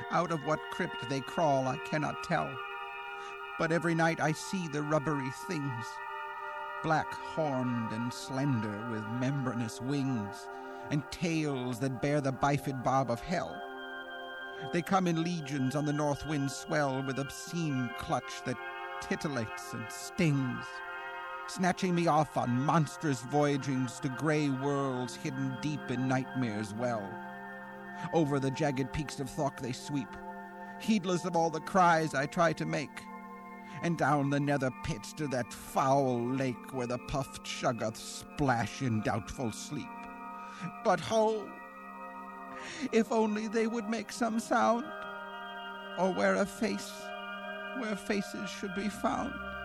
Out of what crypt they crawl I cannot tell, but every night I see the rubbery things, black-horned and slender with membranous wings, and tails that bear the bifid barb of hell. They come in legions on the north wind's swell with obscene clutch that titillates and stings, snatching me off on monstrous voyagings to grey worlds hidden deep in nightmare's well. Over the jagged peaks of Thok they sweep, heedless of all the cries I try to make, and down the nether pits to that foul lake where the puffed shuggoths splash in doubtful sleep. But ho! If only they would make some sound, or wear a face where faces should be found.